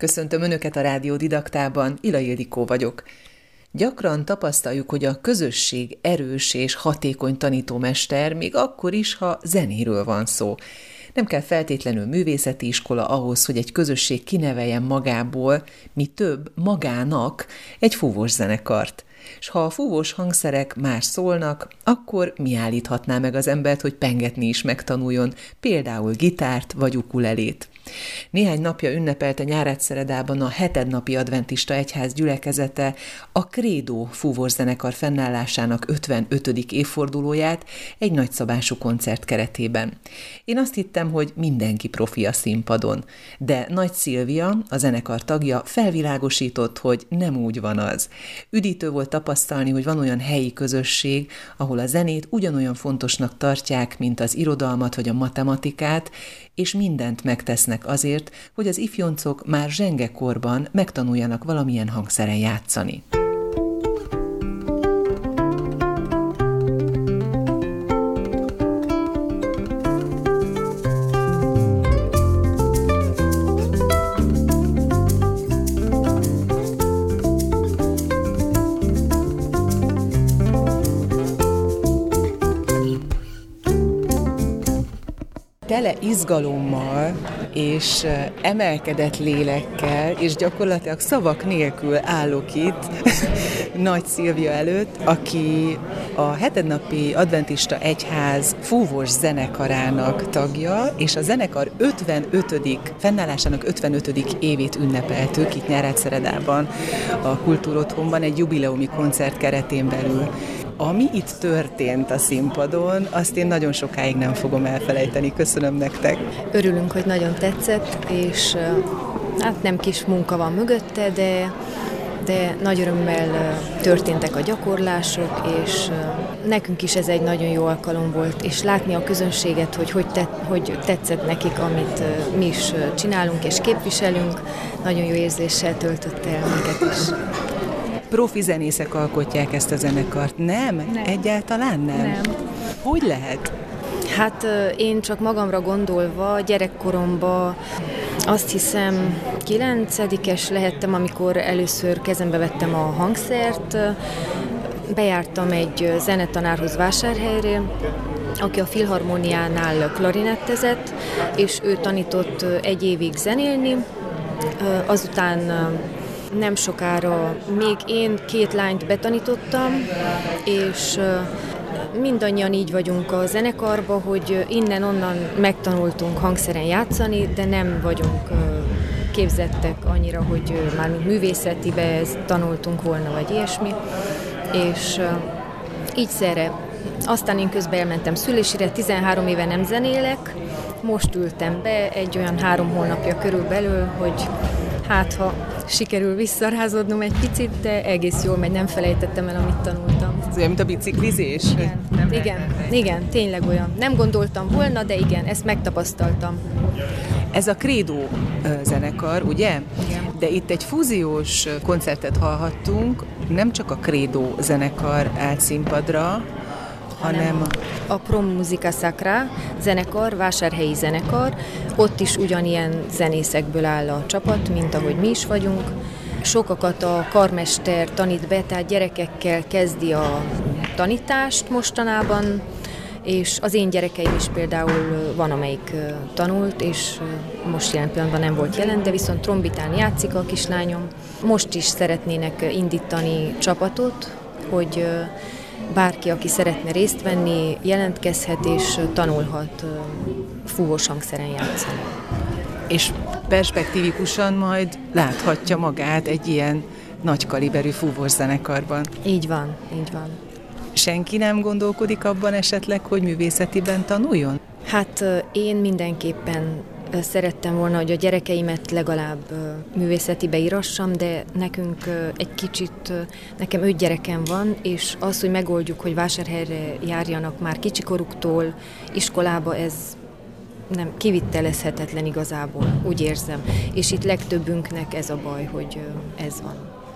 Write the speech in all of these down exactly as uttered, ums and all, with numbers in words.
Köszöntöm Önöket a Rádió Didaktában, Ila Ildikó vagyok. Gyakran tapasztaljuk, hogy a közösség erős és hatékony tanítómester, még akkor is, ha zenéről van szó. Nem kell feltétlenül művészeti iskola ahhoz, hogy egy közösség kineveljen magából, mi több, magának egy fúvós zenekart. És ha a fúvós hangszerek más szólnak, akkor mi állíthatná meg az embert, hogy pengetni is megtanuljon, például gitárt vagy ukulelét. Néhány napja ünnepelte Nyárádszeredában a hetednapi adventista egyház gyülekezete a Credo fúvós zenekar fennállásának ötvenötödik évfordulóját egy nagyszabású koncert keretében. Én azt hittem, hogy mindenki profi a színpadon, de Nagy Szilvia, a zenekar tagja felvilágosított, hogy nem úgy van az. Üdítő volt tapasztalni, hogy van olyan helyi közösség, ahol a zenét ugyanolyan fontosnak tartják, mint az irodalmat vagy a matematikát, és mindent megtesznek azért, hogy az ifjoncok már zsengekorban megtanuljanak valamilyen hangszeren játszani. Tele izgalommal és emelkedett lélekkel, és gyakorlatilag szavak nélkül állok itt Nagy Szilvia előtt, aki a hetednapi adventista egyház fúvós zenekarának tagja, és a zenekar ötvenötödik fennállásának ötvenötödik évét ünnepeltük itt Nyárádszeredában, a Kultúrotthonban egy jubileumi koncert keretén belül. Ami itt történt a színpadon, azt én nagyon sokáig nem fogom elfelejteni. Köszönöm nektek. Örülünk, hogy nagyon tetszett, és hát nem kis munka van mögötte, de, de nagy örömmel történtek a gyakorlások, és nekünk is ez egy nagyon jó alkalom volt, és látni a közönséget, hogy hogy, tett, hogy tetszett nekik, amit mi is csinálunk és képviselünk, nagyon jó érzéssel töltött el minket is. Profi zenészek alkotják ezt a zenekart. Nem? nem? Egyáltalán nem? Nem. Hogy lehet? Hát én csak magamra gondolva, gyerekkoromban azt hiszem kilencedikes lehettem, amikor először kezembe vettem a hangszert. Bejártam egy zenetanárhoz Vásárhelyre, aki a Filharmóniánál klarinettezett, és ő tanított egy évig zenélni. Azután nem sokára még én két lányt betanítottam, és mindannyian így vagyunk a zenekarban, hogy innen-onnan megtanultunk hangszeren játszani, de nem vagyunk képzettek annyira, hogy már művészetibe tanultunk volna, vagy ilyesmi. És így szerre. Aztán én közben elmentem szülésire, tizenhárom éve nem zenélek, most ültem be egy olyan három hónapja körülbelül, hogy hát ha sikerül visszarázódnom egy picit, de egész jól megy, nem felejtettem el, amit tanultam. Ez olyan, mint a biciklizés? Igen, igen, igen, tényleg olyan. Nem gondoltam volna, de igen, ezt megtapasztaltam. Ez a Credo zenekar, ugye? Igen. De itt egy fúziós koncertet hallhattunk, nem csak a Credo zenekar állt színpadra, hanem a Pro Musica Sacra zenekar, vásárhelyi zenekar, ott is ugyanilyen zenészekből áll a csapat, mint ahogy mi is vagyunk. Sokakat a karmester tanít be, tehát gyerekekkel kezdi a tanítást mostanában, és az én gyerekeim is például van, amelyik tanult, és most jelen pillanatban nem volt jelen, de viszont trombitán játszik a kislányom. Most is szeretnének indítani csapatot, hogy bárki, aki szeretne részt venni, jelentkezhet és tanulhat fúvós hangszeren játszani. És perspektívikusan majd láthatja magát egy ilyen nagy kaliberű fúvós zenekarban. Így van, így van. Senki nem gondolkodik abban esetleg, hogy művészetiben tanuljon? Hát én mindenképpen szerettem volna, hogy a gyerekeimet legalább művészetibe írassam, de nekünk egy kicsit, nekem öt gyerekem van, és az, hogy megoldjuk, hogy Vásárhelyre járjanak már kicsikoruktól iskolába, ez nem kivitelezhetetlen igazából, úgy érzem. És itt legtöbbünknek ez a baj, hogy ez van.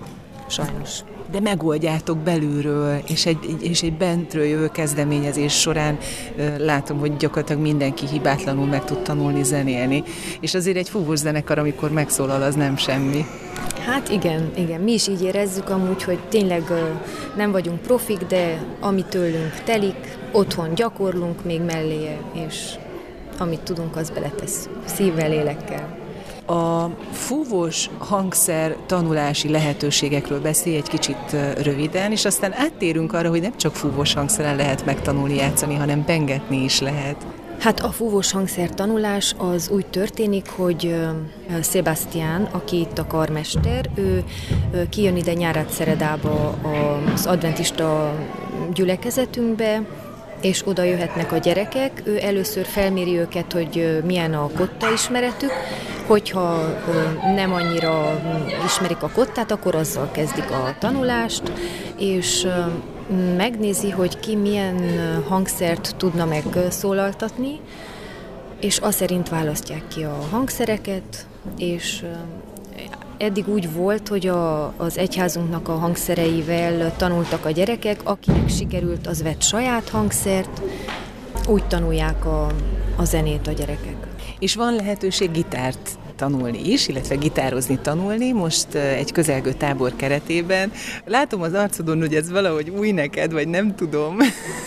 sajnos. De megoldjátok belülről, és egy, és egy bentről jövő kezdeményezés során látom, hogy gyakorlatilag mindenki hibátlanul meg tud tanulni zenélni. És azért egy fúvós zenekar, amikor megszólal, az nem semmi. Hát igen, igen, mi is így érezzük amúgy, hogy tényleg nem vagyunk profik, de ami tőlünk telik, otthon gyakorlunk még melléje, és amit tudunk, az beletesszük szívvel, lélekkel. A fúvós hangszer tanulási lehetőségekről beszélj egy kicsit röviden, és aztán áttérünk arra, hogy nem csak fúvós hangszeren lehet megtanulni játszani, hanem pengetni is lehet. Hát a fúvós hangszer tanulás az úgy történik, hogy Sebastián, aki itt a karmester, ő kijön ide Nyárádszeredába az adventista gyülekezetünkbe, és oda jöhetnek a gyerekek. Ő először felméri őket, hogy milyen a kotta ismeretük, hogyha nem annyira ismerik a kottát, akkor azzal kezdik a tanulást, és megnézi, hogy ki milyen hangszert tudna megszólaltatni, és azt szerint választják ki a hangszereket, és eddig úgy volt, hogy a, az egyházunknak a hangszereivel tanultak a gyerekek, akinek sikerült, az vett saját hangszert, úgy tanulják a, a zenét a gyerekek. És van lehetőség gitárt tanulni is, illetve gitározni tanulni, most egy közelgő tábor keretében. Látom az arcodon, hogy ez valahogy új neked, vagy nem tudom.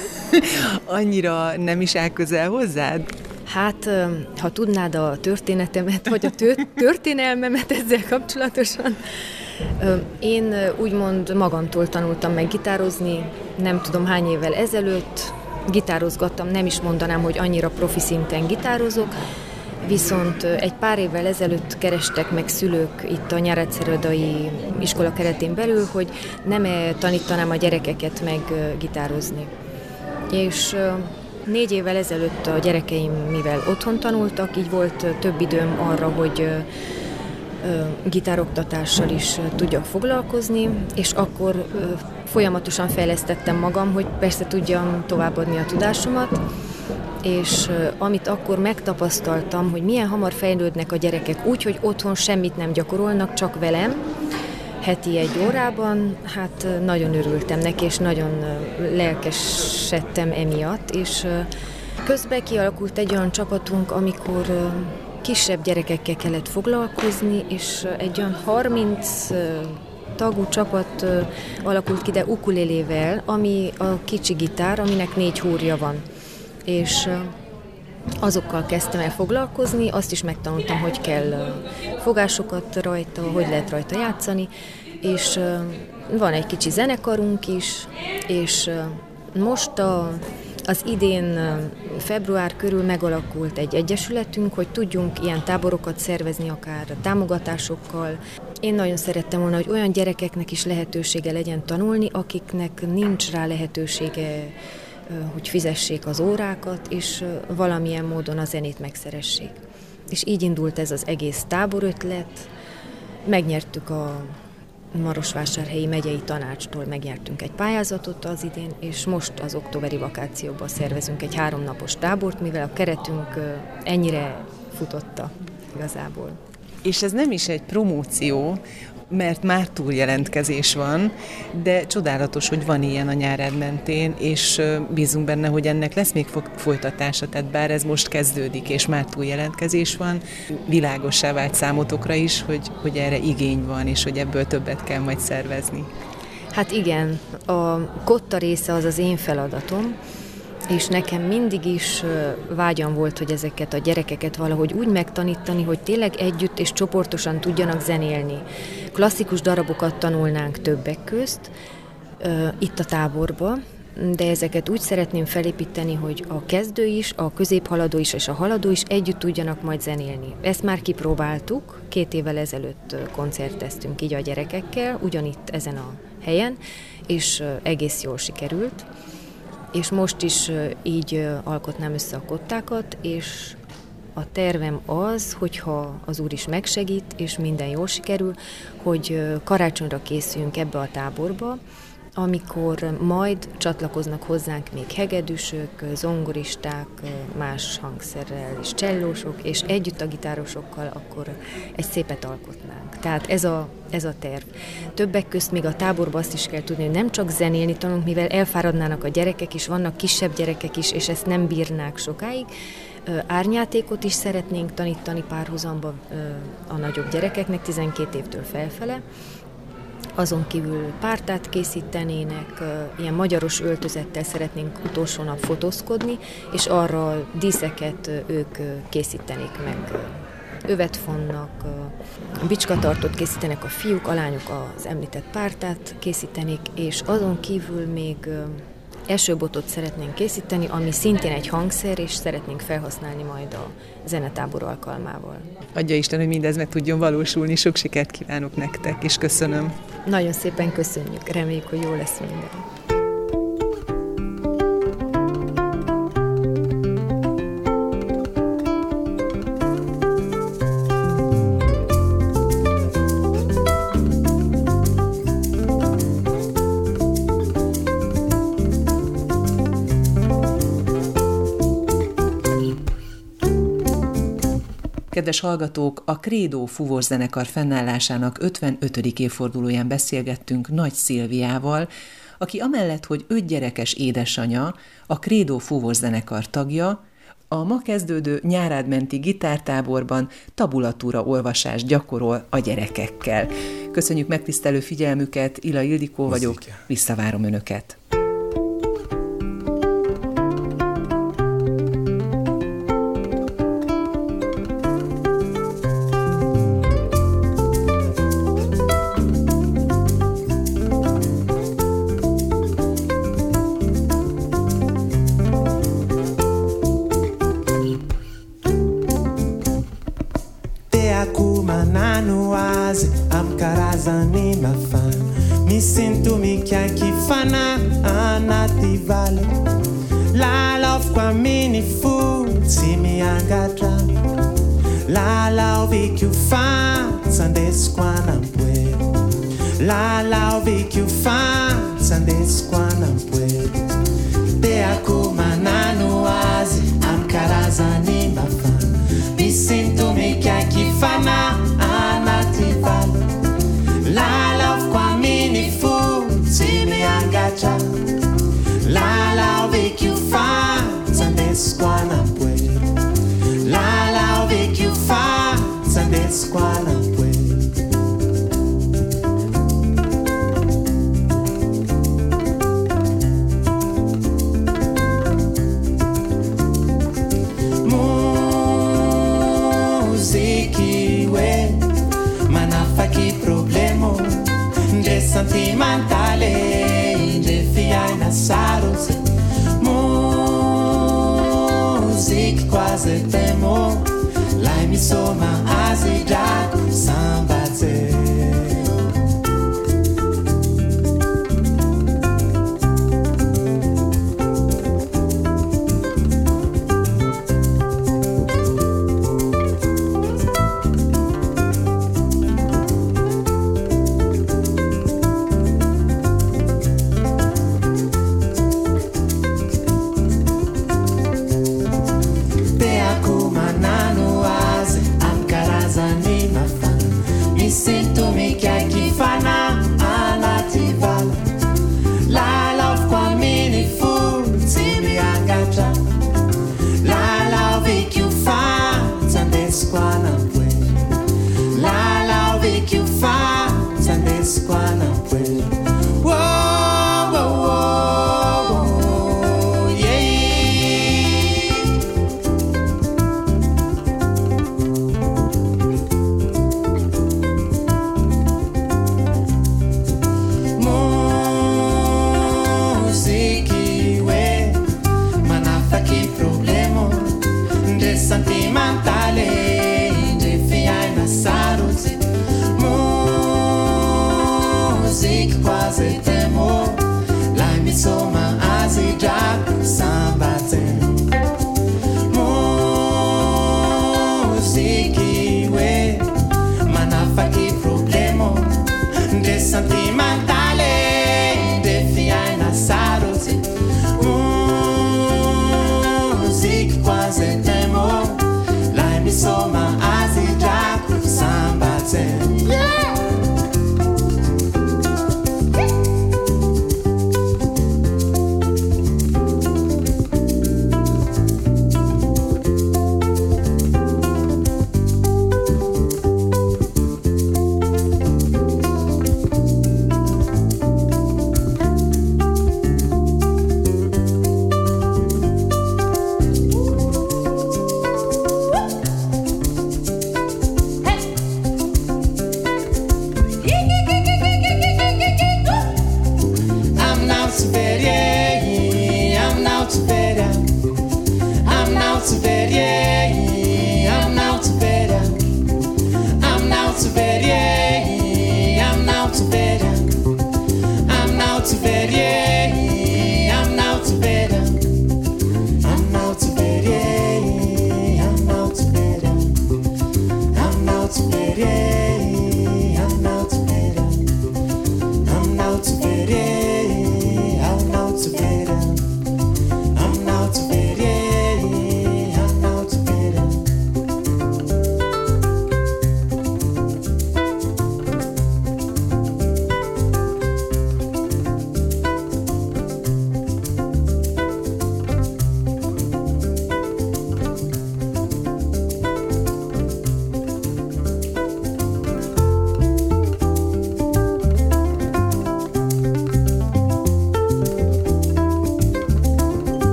Annyira nem is áll közel hozzád? Hát, ha tudnád a történetemet, vagy a tör- történelmemet ezzel kapcsolatosan, én úgymond magamtól tanultam meg gitározni, nem tudom hány évvel ezelőtt, gitározgattam, nem is mondanám, hogy annyira profi szinten gitározok, viszont egy pár évvel ezelőtt kerestek meg szülők itt a Nyárádszeredai iskola keretén belül, hogy nem-e tanítanám a gyerekeket meg gitározni. És négy évvel ezelőtt a gyerekeim, mivel otthon tanultak, így volt több időm arra, hogy gitároktatással is tudjak foglalkozni, és akkor folyamatosan fejlesztettem magam, hogy persze tudjam továbbadni a tudásomat, és amit akkor megtapasztaltam, hogy milyen hamar fejlődnek a gyerekek úgy, hogy otthon semmit nem gyakorolnak, csak velem, heti egy órában, hát nagyon örültem neki, és nagyon lelkesedtem emiatt, és közben kialakult egy olyan csapatunk, amikor kisebb gyerekekkel kellett foglalkozni, és egy olyan harminc tagú csapat alakult ki, de ukulélével, ami a kicsi gitár, aminek négy húrja van. És azokkal kezdtem el foglalkozni, azt is megtanultam, hogy kell fogásokat rajta, hogy lehet rajta játszani, és van egy kicsi zenekarunk is, és most a, az idén február körül megalakult egy egyesületünk, hogy tudjunk ilyen táborokat szervezni, akár támogatásokkal. Én nagyon szerettem volna, hogy olyan gyerekeknek is lehetősége legyen tanulni, akiknek nincs rá lehetősége, hogy fizessék az órákat, és valamilyen módon a zenét megszeressék. És így indult ez az egész táborötlet. Megnyertük a Marosvásárhelyi megyei tanácstól, megnyertünk egy pályázatot az idén, és most az októberi vakációban szervezünk egy háromnapos tábort, mivel a keretünk ennyire futotta igazából. És ez nem is egy promóció, mert már túljelentkezés van, de csodálatos, hogy van ilyen a Nyárád mentén, és bízunk benne, hogy ennek lesz még folytatása, tehát bár ez most kezdődik, és már túljelentkezés van, világossá vált számotokra is, hogy, hogy erre igény van, és hogy ebből többet kell majd szervezni. Hát igen, a kotta része az az én feladatom, és nekem mindig is vágyam volt, hogy ezeket a gyerekeket valahogy úgy megtanítani, hogy tényleg együtt és csoportosan tudjanak zenélni. Klasszikus darabokat tanulnánk többek közt itt a táborban, de ezeket úgy szeretném felépíteni, hogy a kezdő is, a középhaladó is és a haladó is együtt tudjanak majd zenélni. Ezt már kipróbáltuk, két évvel ezelőtt koncerteztünk így a gyerekekkel, ugyanitt ezen a helyen, és egész jól sikerült. És most is így alkotnám össze a kottákat, és a tervem az, hogyha az Úr is megsegít, és minden jól sikerül, hogy karácsonyra készüljünk ebbe a táborba, amikor majd csatlakoznak hozzánk még hegedűsök, zongoristák, más hangszerrel és csellósok, és együtt a gitárosokkal akkor egy szépet alkotnánk. Tehát ez a, ez a terv. Többek közt még a táborban azt is kell tudni, hogy nem csak zenélni tanulunk, mivel elfáradnának a gyerekek is, vannak kisebb gyerekek is, és ezt nem bírnák sokáig. Árnyátékot is szeretnénk tanítani párhuzamba a nagyobb gyerekeknek, tizenkét évtől felfele. Azon kívül pártát készítenének, ilyen magyaros öltözettel szeretnénk utolsó nap fotózkodni, és arra díszeket ők készítenék meg. Övet fonnak, bicskatartót készítenek a fiúk, a lányok az említett pártát készítenék, és azon kívül még esőbotot szeretnénk készíteni, ami szintén egy hangszer, és szeretnénk felhasználni majd a zenetábor alkalmával. Adja Isten, hogy mindez meg tudjon valósulni, sok sikert kívánok nektek, és köszönöm. Nagyon szépen köszönjük, reméljük, hogy jó lesz minden. Kedves hallgatók, a Credo fúvós zenekar fennállásának ötvenötödik évfordulóján beszélgettünk Nagy Szilviával, aki amellett, hogy öt gyerekes édesanya, a Credo fúvós zenekar tagja, a ma kezdődő nyárádmenti gitártáborban tabulatúra olvasást gyakorol a gyerekekkel. Köszönjük megtisztelő figyelmüket, Ila Ildikó vagyok, visszavárom Önöket. Mi sinto mi chiakifana anativale la love kwa mini food si mi angatra la la ovi you fan sandes kwa nampwe la la ovi you fan sandes kwa nampwe te akuma nanu azi am karazani mafan mi sinto mi chiakifana anativale la love kwa mini food si mi angacha la la ovik you fan sandes kwa nampwe la la ovik you fan sandes kwa nampwe muziki we manafaki problemo de sentimentale de fiana saros music quase temo la emisoma azida sambate sinto-me que aqui fana